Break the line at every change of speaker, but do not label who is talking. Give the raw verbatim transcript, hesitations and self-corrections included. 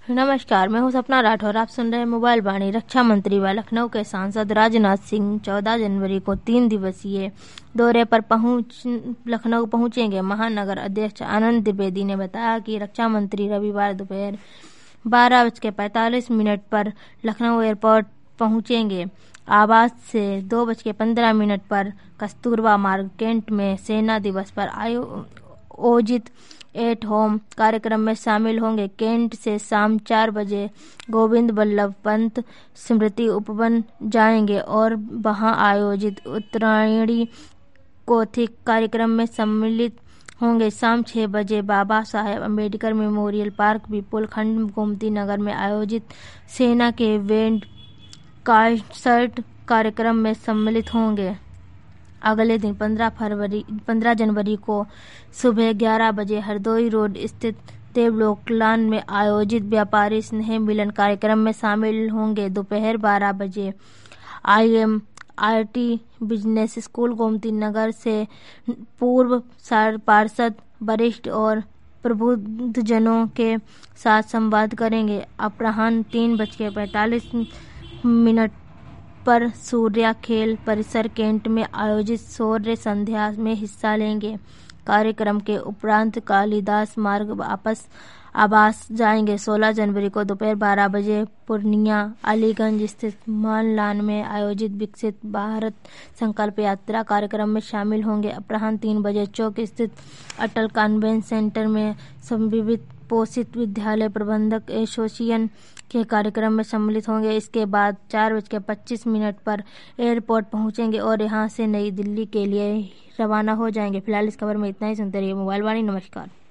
नमस्कार, मैं हूं सपना राठौर। आप सुन रहे हैं मोबाइल वाणी। रक्षा मंत्री व लखनऊ के सांसद राजनाथ सिंह चौदह जनवरी को तीन दिवसीय दौरे पर पहुंच लखनऊ पहुंचेंगे। महानगर अध्यक्ष आनंद द्विवेदी ने बताया कि रक्षा मंत्री रविवार दोपहर बारह बज के पैंतालीस मिनट पर लखनऊ एयरपोर्ट पहुंचेंगे। आवास से दो बज के पंद्रह मिनट पर कस्तूरबा मार्ग कैंट में सेना दिवस पर आयोजित एट होम कार्यक्रम में शामिल होंगे। कैंट से शाम चार बजे गोविंद बल्लभ पंत स्मृति उपवन जाएंगे और वहां आयोजित उत्तरायणी कौथिक कार्यक्रम में सम्मिलित होंगे। शाम छह बजे बाबा साहेब अम्बेडकर मेमोरियल पार्क विपुल खंड गोमती नगर में आयोजित सेना के बैंड कॉन्सर्ट कार्यक्रम में सम्मिलित होंगे। अगले दिन पंद्रह फरवरी पंद्रह जनवरी को सुबह ग्यारह बजे हरदोई रोड स्थित देवलोकलान में आयोजित व्यापारी स्नेह मिलन कार्यक्रम में शामिल होंगे। दोपहर बारह बजे I M R T business school Gomti Nagar से पूर्व पार्षद वरिष्ठ और प्रबुद्धजनों के साथ संवाद करेंगे। अपराह्न तीन बज के पैंतालीस मिनट पर सूर्या खेल परिसर कैंट में आयोजित शौर्य संध्या में हिस्सा लेंगे। कार्यक्रम के उपरांत कालिदास मार्ग वापस आवास जाएंगे। सोलह जनवरी को दोपहर बारह बजे पूर्णिया अलीगंज स्थित मानलान में आयोजित विकसित भारत संकल्प यात्रा कार्यक्रम में शामिल होंगे। अपराह्न तीन बजे चौक स्थित अटल कन्वेंशन सेंटर में समन्वित पोषित विद्यालय प्रबंधक एसोसिएशन के कार्यक्रम में सम्मिलित होंगे। इसके बाद चार बज के पच्चीस मिनट पर एयरपोर्ट पहुंचेंगे और यहां से नई दिल्ली के लिए रवाना हो जाएंगे। फिलहाल इस खबर में इतना ही। सुनते रहिए मोबाइल वाणी। नमस्कार।